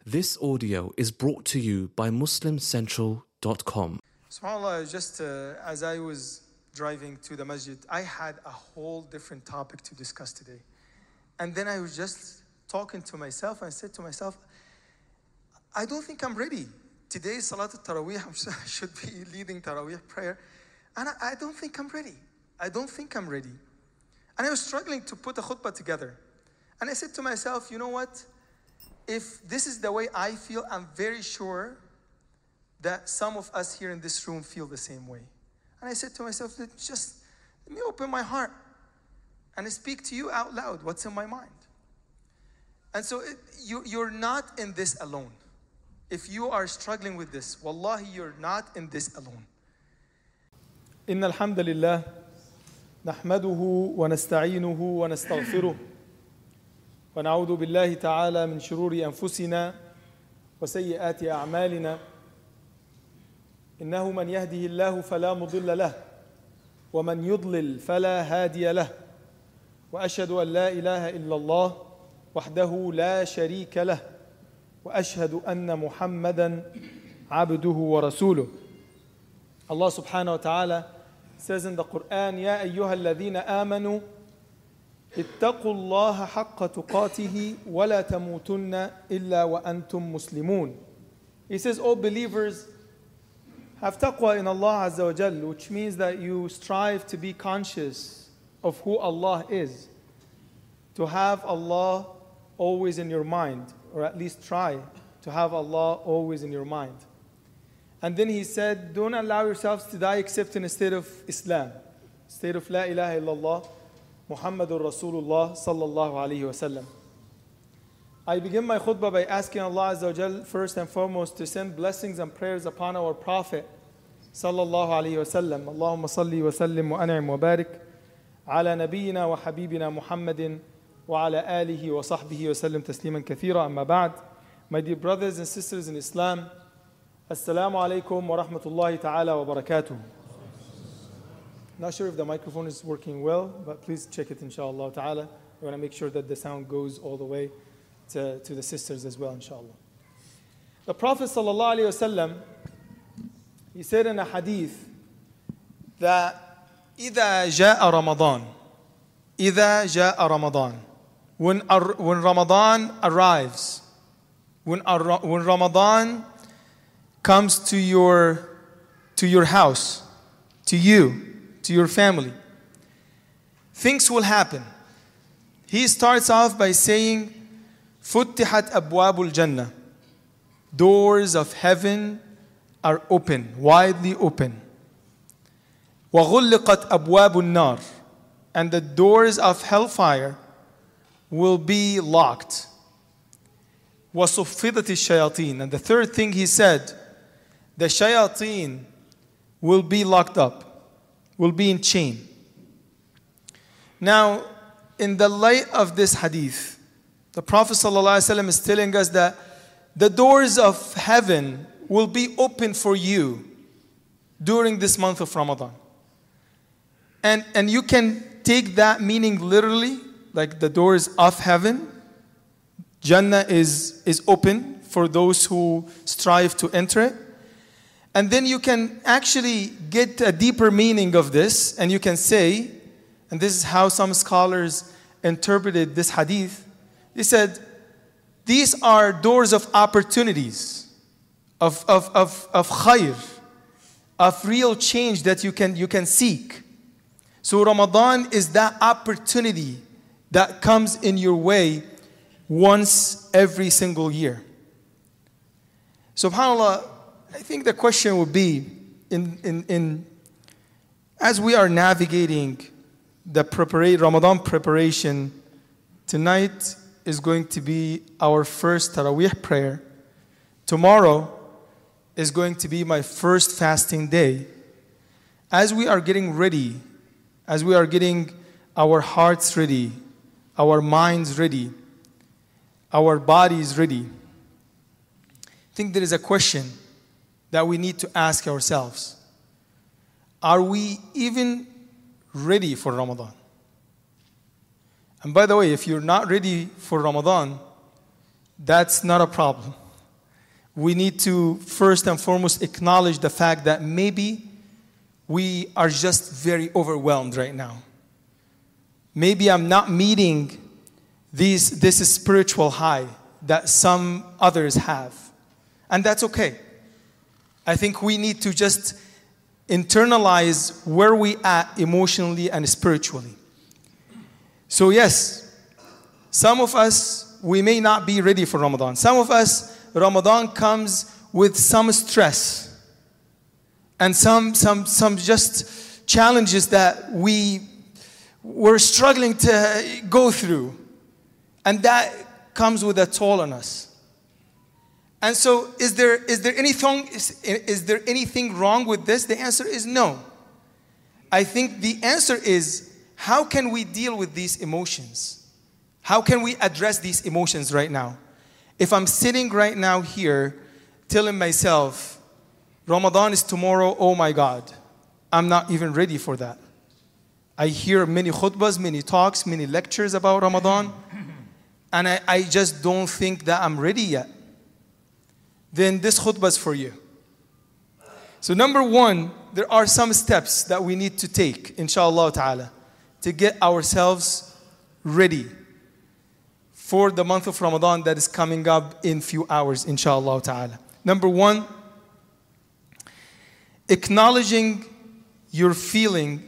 This audio is brought to you by MuslimCentral.com. SubhanAllah, just as I was driving to the masjid, I had a whole different topic to discuss today. And then I was just talking to myself and I said to myself, I don't think I'm ready. Today is Salat al-Taraweeh, I should be leading Taraweeh prayer. And I don't think I'm ready. I don't think I'm ready. And I was struggling to put a khutbah together. And I said to myself, you know what? If this is the way I feel, I'm very sure that some of us here in this room feel the same way. And I said to myself, just let me open my heart and I speak to you out loud what's in my mind. And so you're not in this alone. If you are struggling with this, wallahi, you're not in this alone. إن الحمد لله نحمده ونستعينه ونستغفره ونعوذ بالله تعالى من شرور أنفسنا وسيئات أعمالنا إنه من يهده الله فلا مضل له ومن يضلل فلا هادي له وأشهد أن لا إله إلا الله وحده لا شريك له وأشهد أن محمدا عبده ورسوله. Allah subhanahu wa ta'ala says in the Quran, يا أيها الذين آمنوا اتقوا الله حق تقاته ولا تموتن إلا وأنتم مسلمون. He says, O believers, have taqwa in Allah Azza wa Jal, which means that you strive to be conscious of who Allah is, to have Allah always in your mind, or at least try to have Allah always in your mind. And then he said, don't allow yourselves to die except in a state of Islam, state of La ilaha illallah, Muhammadur Rasulullah sallallahu alayhi wa sallam. I begin my khutbah by asking Allah Azza wa Jal first and foremost to send blessings and prayers upon our Prophet sallallahu alayhi wa sallam. Allahumma salli wa sallim wa an'im wa barik ala nabiyyina wa habibina Muhammadin wa ala alihi wa sahbihi wa sallim tasliman kathira. Amma ba'd. My dear brothers and sisters in Islam, Assalamu alaikum wa rahmatullahi ta'ala wa barakatuh. Not sure if the microphone is working well, but please check it inshallah ta'ala. We want to make sure that the sound goes all the way to the sisters as well, inshallah. The Prophet sallallahu alayhi wasallam, he said in a hadith that إِذَا جَاءَ رَمَضَانَ when Ramadan arrives, when Ramadan comes to your house, to you, to your family, things will happen. He starts off by saying, فُتِّحَتْ أَبْوَابُ الْجَنَّةِ, doors of heaven are open, widely open. وَغُلِّقَتْ أَبْوَابُ النَّارِ, and the doors of hellfire will be locked. وَصُفِّدَتِ الشَّيَاطِينَ, and the third thing he said, the shayateen will be locked up, will be in chain. Now, in the light of this hadith, the Prophet ﷺ is telling us that the doors of heaven will be open for you during this month of Ramadan. And you can take that meaning literally, like the doors of heaven. Jannah is open for those who strive to enter it. And then you can actually get a deeper meaning of this, and you can say, and this is how some scholars interpreted this hadith. They said, these are doors of opportunities, of khair, of real change that you can seek. So Ramadan is that opportunity that comes in your way once every single year. SubhanAllah, I think the question would be, as we are navigating the Ramadan preparation, tonight is going to be our first Taraweeh prayer. Tomorrow is going to be my first fasting day. As we are getting ready, as we are getting our hearts ready, our minds ready, our bodies ready, I think there is a question that we need to ask ourselves. Are we even ready for Ramadan? And by the way, if you're not ready for Ramadan, that's not a problem. we need to first and foremost acknowledge the fact that maybe we are just very overwhelmed right now. Maybe I'm not meeting this spiritual high that some others have. And that's okay. I think we need to just internalize where we at emotionally and spiritually. So yes, some of us, we may not be ready for Ramadan. Some of us, Ramadan comes with some stress and some just challenges that we're struggling to go through. And that comes with a toll on us. And so is there anything wrong with this? The answer is no. I think the answer is, how can we deal with these emotions? How can we address these emotions right now? If I'm sitting right now here telling myself, Ramadan is tomorrow, oh my God, I'm not even ready for that. I hear many khutbahs, many talks, many lectures about Ramadan, and I just don't think that I'm ready yet. Then this khutbah is for you. So number one, there are some steps that we need to take, inshallah ta'ala, to get ourselves ready for the month of Ramadan that is coming up in few hours, inshallah ta'ala. Number one, acknowledging your feeling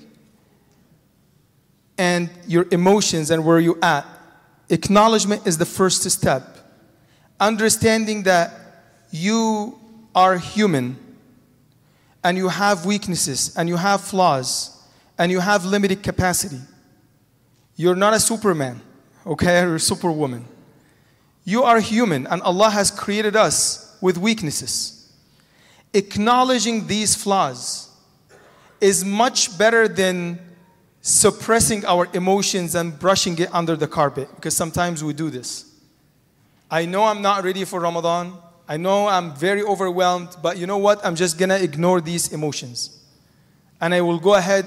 and your emotions and where you're at. Acknowledgement is the first step. Understanding that you are human and you have weaknesses and you have flaws and you have limited capacity. You're not a Superman, okay, or a Superwoman. You are human and Allah has created us with weaknesses. Acknowledging these flaws is much better than suppressing our emotions and brushing it under the carpet, because sometimes we do this. I know I'm not ready for Ramadan. I know I'm very overwhelmed, but you know what? I'm just gonna ignore these emotions. And I will go ahead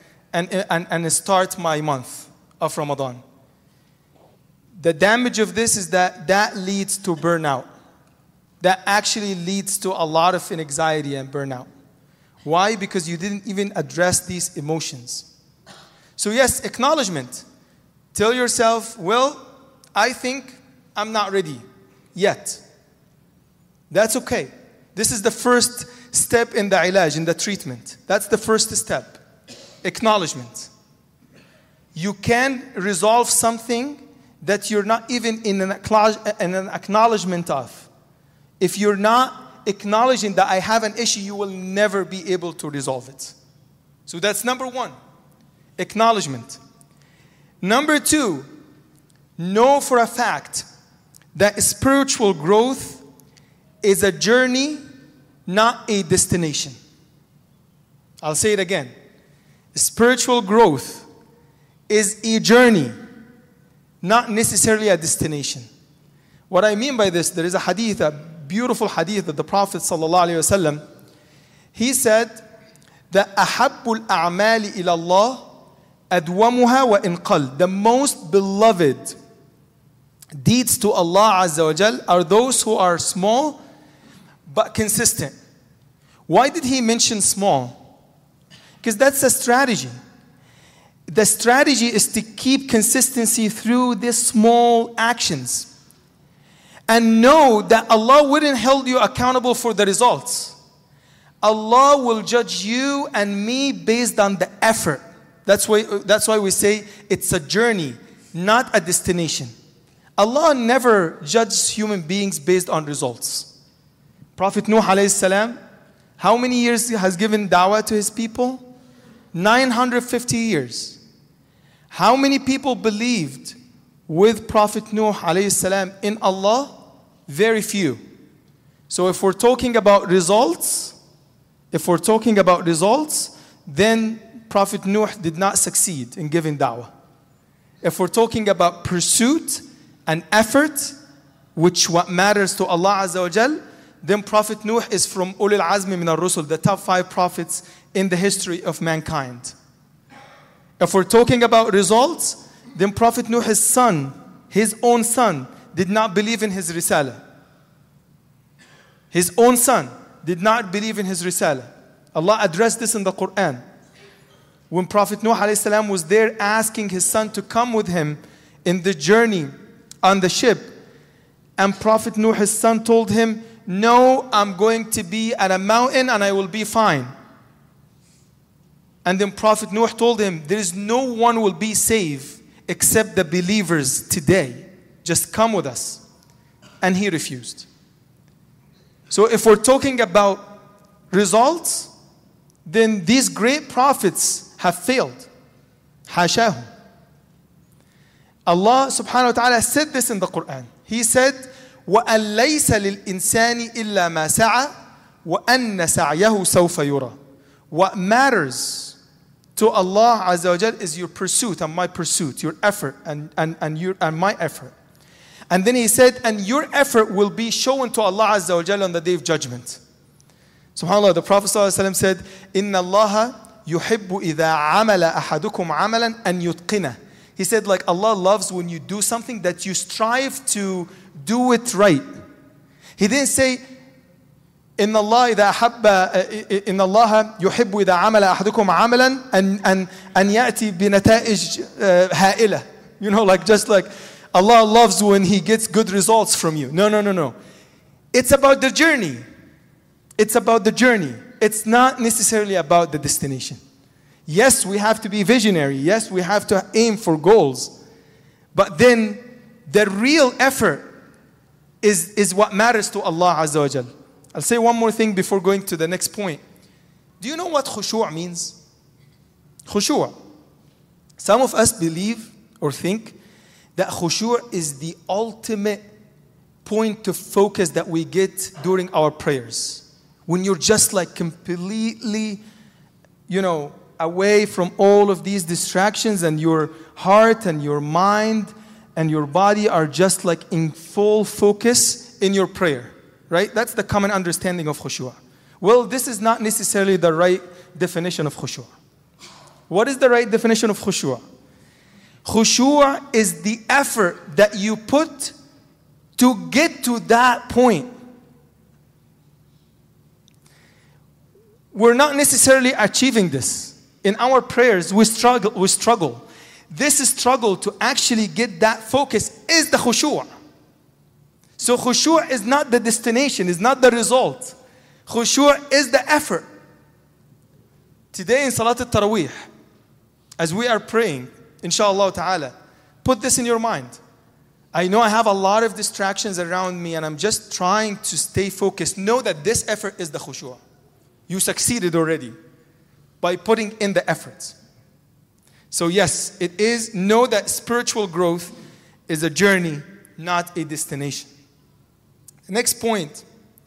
and start my month of Ramadan. The damage of this is that leads to burnout. That actually leads to a lot of anxiety and burnout. Why? Because you didn't even address these emotions. So yes, acknowledgement. Tell yourself, well, I think I'm not ready yet. That's okay. This is the first step in the ilaj, in the treatment. That's the first step. Acknowledgement. You can resolve something that you're not even in an acknowledgement of. If you're not acknowledging that I have an issue, you will never be able to resolve it. So that's number one. Acknowledgement. Number two, know for a fact that spiritual growth is a journey, not a destination. I'll say it again. Spiritual growth is a journey, not necessarily a destination. What I mean by this, there is a hadith, a beautiful hadith that the Prophet ﷺ, he said that أَحَبُّ الْأَعْمَالِ إِلَى اللَّهِ أَدْوَمُهَا وَإِنْ قَلَّ. The most beloved deeds to Allah Azza wa Jal are those who are small but consistent. Why did he mention small? Because that's a strategy. The strategy is to keep consistency through these small actions. And know that Allah wouldn't hold you accountable for the results. Allah will judge you and me based on the effort. That's why we say it's a journey, not a destination. Allah never judges human beings based on results. Prophet Nuh alayhi salam, how many years he has given da'wah to his people? 950 years. How many people believed with Prophet Nuh alayhi salam in Allah? Very few. So if we're talking about results, then Prophet Nuh did not succeed in giving da'wah. If we're talking about pursuit and effort, which what matters to Allah Azza wa Jal, then Prophet Nuh is from Ulul Azmi min al-Rusul, the top 5 prophets in the history of mankind. If we're talking about results, then Prophet Nuh's son, his own son, did not believe in his risala. His own son did not believe in his risala. Allah addressed this in the Quran. When Prophet Nuh alayhi salam was there asking his son to come with him in the journey on the ship, and Prophet Nuh, his son, told him, no, I'm going to be at a mountain and I will be fine. And then Prophet Nuh told him, there is no one will be saved except the believers today. Just come with us. And he refused. So if we're talking about results, then these great prophets have failed. Hashahum. Allah subhanahu wa ta'ala said this in the Quran. He said, وَأَن لَيْسَ لِلْإِنسَانِ إِلَّا مَا سَعَى وَأَنَّ سَعْيَهُ سَوْفَ يُرَى. What matters to Allah Azza wa Jal is your pursuit and my pursuit, your effort and my effort. And then he said, and your effort will be shown to Allah Azza wa Jal on the day of judgment. SubhanAllah, the Prophet ﷺ said, إِنَّ اللَّهَ يُحِبُّ إِذَا عَمَلَ أَحَدُكُمْ عَمَلًا أَن يُتْقِنَهُ. He said, like Allah loves when you do something that you strive to do it right. He didn't say, إن الله إذا أحب إن الله يحب إذا عمل أحدكم عملا أن يأتي بنتائج هائلة. You know, just like Allah loves when He gets good results from you. No. It's about the journey. It's about the journey. It's not necessarily about the destination. Yes, we have to be visionary. Yes, we have to aim for goals. But then the real effort is what matters to Allah Azza wa Jal. I'll say one more thing before going to the next point. Do you know what khushu' means? Khushu'. Some of us believe or think that khushu' is the ultimate point of focus that we get during our prayers. When you're just like completely, away from all of these distractions, and your heart and your mind and your body are just like in full focus in your prayer. Right? That's the common understanding of khushu'. Well, this is not necessarily the right definition of khushu'. What is the right definition of khushu'? Khushu' is the effort that you put to get to that point. We're not necessarily achieving this. In our prayers, we struggle. This struggle to actually get that focus is the khushu'. So khushu' is not the destination, is not the result. Khushu' is the effort. Today in Salat al-Taraweeh, as we are praying, inshallah ta'ala, put this in your mind. I know I have a lot of distractions around me and I'm just trying to stay focused. Know that this effort is the khushu'. You succeeded already by putting in the efforts. So yes, it is. Know that spiritual growth is a journey, not a destination. The next point.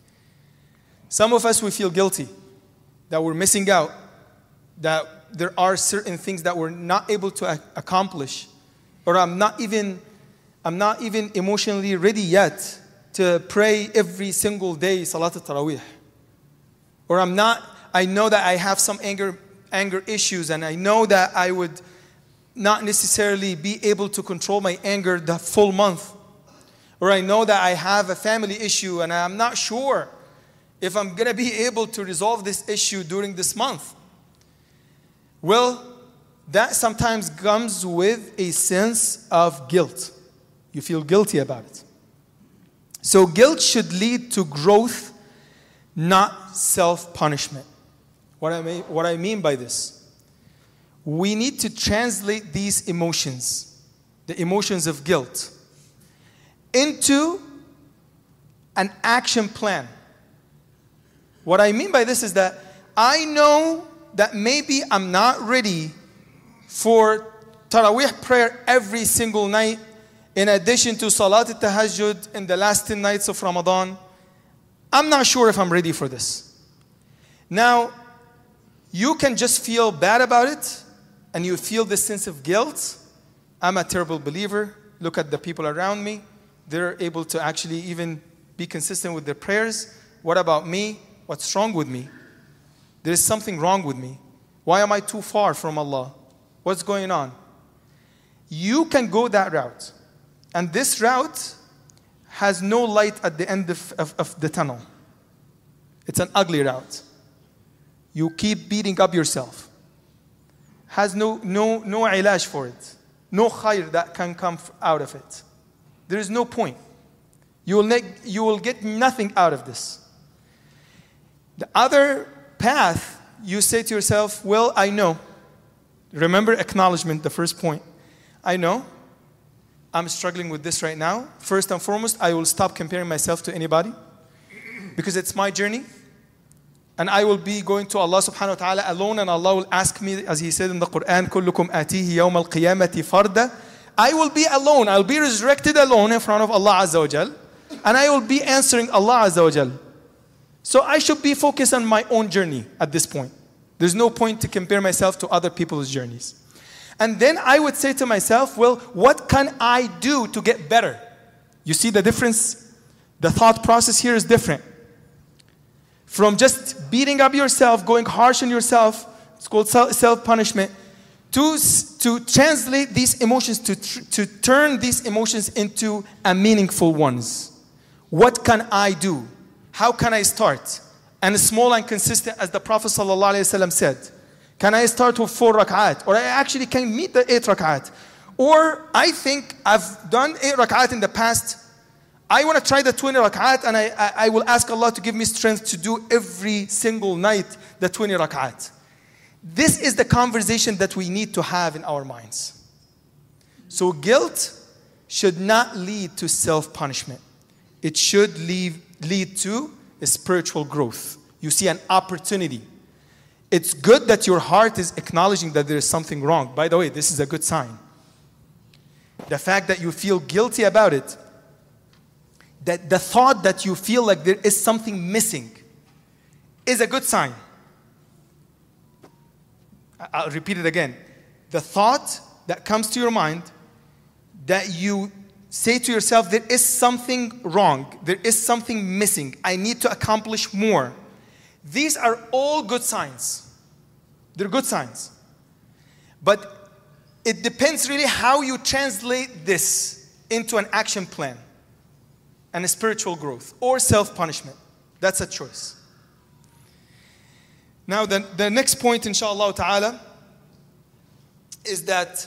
Some of us, we feel guilty that we're missing out, that there are certain things that we're not able to accomplish, or I'm not even emotionally ready yet to pray every single day Salat al-Taraweeh. Or I know that I have some anger issues, and I know that I would not necessarily be able to control my anger the full month. Or I know that I have a family issue and I'm not sure if I'm going to be able to resolve this issue during this month. Well, that sometimes comes with a sense of guilt. You feel guilty about it. So guilt should lead to growth, not self-punishment. What I mean by this, we need to translate these emotions, the emotions of guilt, into an action plan. What I mean by this is that I know that maybe I'm not ready for Taraweeh prayer every single night, in addition to Salat al-Tahajjud in the last 10 nights of Ramadan. I'm not sure if I'm ready for this. Now, you can just feel bad about it, and you feel this sense of guilt. I'm a terrible believer. Look at the people around me. They're able to actually even be consistent with their prayers. What about me? What's wrong with me? There is something wrong with me. Why am I too far from Allah? What's going on? You can go that route. And this route has no light at the end of the tunnel. It's an ugly route. You keep beating up yourself. Has no ilash for it. No khair that can come out of it. There is no point. You will get nothing out of this. The other path, you say to yourself, well, I know. Remember acknowledgement, the first point. I know. I'm struggling with this right now. First and foremost, I will stop comparing myself to anybody because it's my journey. And I will be going to Allah subhanahu wa ta'ala alone, and Allah will ask me, as He said in the Quran, كُلُّكُمْ آتِيهِ يَوْمَ الْقِيَامَةِ فَرْدًا. I will be alone. I'll be resurrected alone in front of Allah Azza wa Jal. And I will be answering Allah Azza wa Jal. So I should be focused on my own journey at this point. There's no point to compare myself to other people's journeys. And then I would say to myself, well, what can I do to get better? You see the difference? The thought process here is different. From just beating up yourself, going harsh on yourself, it's called self-punishment, to translate these emotions, to turn these emotions into a meaningful ones. What can I do? How can I start? And small and consistent, as the Prophet ﷺ said. Can I start with 4 rak'at? Or I actually can meet the 8 rak'at. Or I think I've done 8 rak'at in the past. I want to try the 20 rak'at, and I will ask Allah to give me strength to do every single night the 20 rak'at. This is the conversation that we need to have in our minds. So guilt should not lead to self-punishment. It should lead to a spiritual growth. You see an opportunity. It's good that your heart is acknowledging that there is something wrong. By the way, this is a good sign. The fact that you feel guilty about it, that the thought that you feel like there is something missing, is a good sign. I'll repeat it again. The thought that comes to your mind, that you say to yourself, there is something wrong, there is something missing, I need to accomplish more. These are all good signs. They're good signs. But it depends really how you translate this into an action plan and a spiritual growth or self-punishment. That's a choice. Now the next point, inshallah ta'ala, is that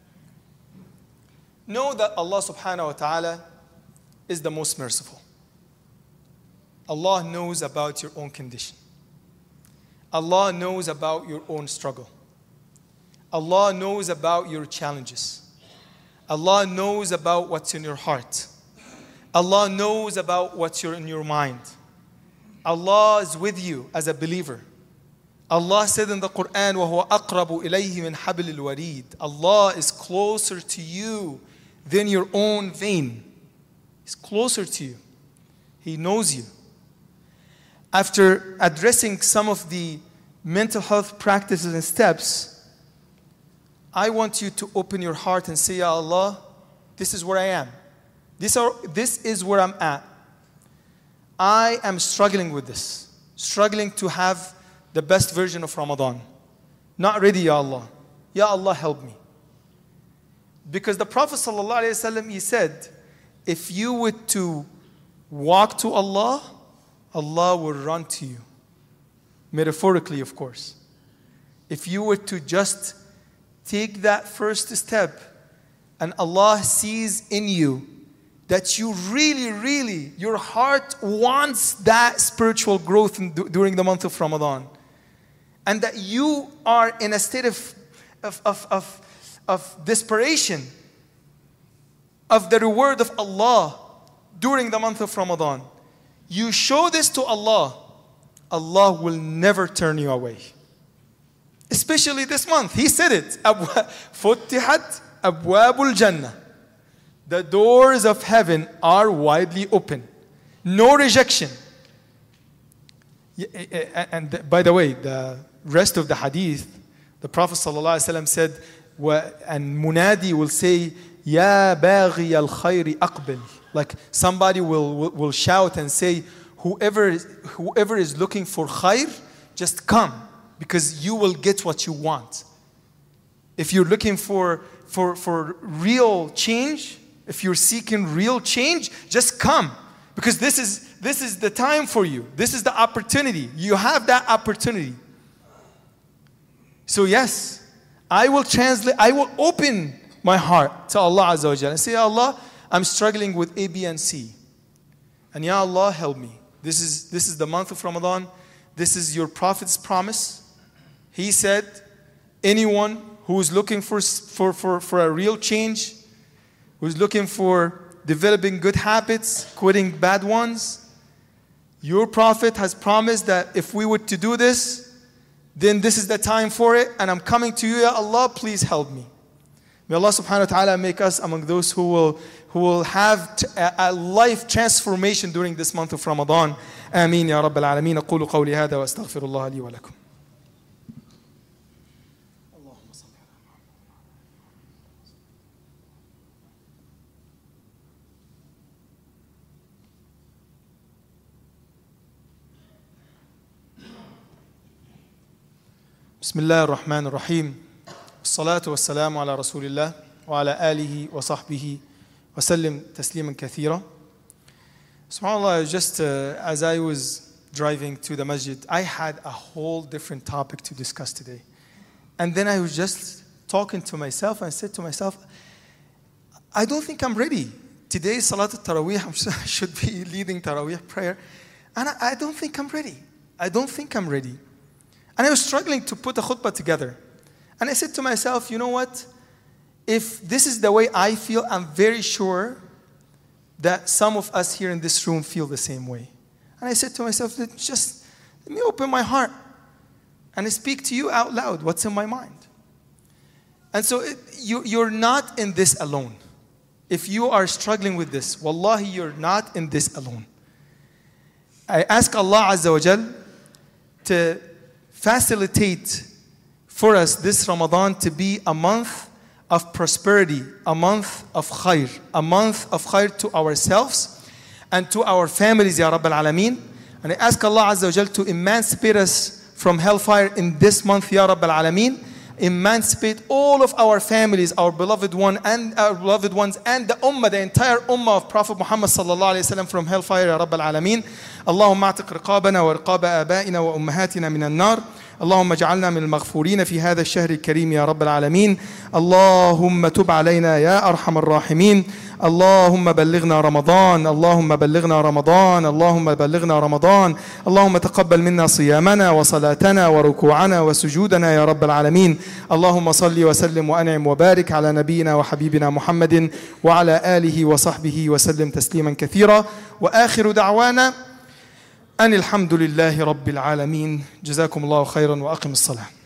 know that Allah subhanahu wa ta'ala is the most merciful. Allah knows about your own condition. Allah knows about your own struggle. Allah knows about your challenges. Allah knows about what's in your heart. Allah knows about what's in your mind. Allah is with you as a believer. Allah said in the Quran, وَهُوَ أَقْرَبُ إِلَيْهِ مِنْ حَبْلِ الْوَرِيدِ. Allah is closer to you than your own vein. He's closer to you. He knows you. After addressing some of the mental health practices and steps, I want you to open your heart and say, Ya Allah, this is where I am. This is where I'm at. I am struggling with this. Struggling to have the best version of Ramadan. Not ready, Ya Allah. Ya Allah, help me. Because the Prophet ﷺ, he said, if you were to walk to Allah, Allah will run to you. Metaphorically, of course. If you were to just take that first step, and Allah sees in you that you really, your heart wants that spiritual growth during the month of Ramadan, and that you are in a state of desperation of the reward of Allah during the month of Ramadan, you show this to Allah, Allah will never turn you away. Especially this month. He said it. فُتِحَتْ أَبْوَابُ الْجَنَّةِ. The doors of heaven are widely open. No rejection. And by the way, the rest of the hadith, the Prophet ﷺ said, and Munadi will say, Ya baghi al-khayri aqbil. Like somebody will shout and say, whoever is looking for khair, just come, because you will get what you want. If you're looking for real change, if you're seeking real change, just come. Because this is the time for you. This is the opportunity. You have that opportunity. So yes, I will open my heart to Allah Azza wa Jalla and say, Ya Allah, I'm struggling with A, B, and C. And Ya Allah, help me. This is the month of Ramadan. This is your Prophet's promise. He said, anyone who is looking for a real change, who is looking for developing good habits, quitting bad ones, your Prophet has promised that if we were to do this, then this is the time for it, and I'm coming to you, Ya Allah, please help me. May Allah subhanahu wa ta'ala make us among those who will have a life transformation during this month of Ramadan. Ameen ya Rabbil Alameen. أقول قولي هذا وأستغفر الله لي ولكم. بسم الله الرحمن الرحيم والصلاة والسلام على رسول الله وعلى آله وصحبه وسلم تسليما كثيرا. SubhanAllah, just as I was driving to the masjid, I had a whole different topic to discuss today. And then I was just talking to myself and I said to myself, I don't think I'm ready. Today is Salat al-Taraweeh, I should be leading Taraweeh prayer. And I don't think I'm ready. I don't think I'm ready. And I was struggling to put a khutbah together. And I said to myself, you know what? If this is the way I feel, I'm very sure that some of us here in this room feel the same way. And I said to myself, just let me open my heart and speak to you out loud what's in my mind. And so you're not in this alone. If you are struggling with this, wallahi, you're not in this alone. I ask Allah Azza wa Jal to facilitate for us this Ramadan to be a month of prosperity, a month of khair, a month of khair to ourselves and to our families, Ya Rabbil Alameen. And I ask Allah Azza wa Jal to emancipate us from hellfire in this month, Ya Rabbil Alameen. Emancipate all of our families, our beloved ones and the ummah, the entire ummah of Prophet Muhammad sallallahu alayhi wa sallam from hellfire, Ya Rabbil Alameen. Allahumma a'tiq riqabana wa riqaba abaina wa ummahatina min al-nar. اللهم اجعلنا من المغفورين في هذا الشهر الكريم يا رب العالمين. اللهم تب علينا يا أرحم الراحمين. اللهم بلغنا رمضان، اللهم بلغنا رمضان، اللهم بلغنا رمضان. اللهم تقبل منا صيامنا وصلاتنا وركوعنا وسجودنا يا رب العالمين. اللهم صل وسلم وأنعم وبارك على نبينا وحبيبنا محمد وعلى آله وصحبه وسلم تسليما كثيرا. وآخر دعوانا أن الحمد لله رب العالمين. جزاكم الله خيرا وأقم الصلاة.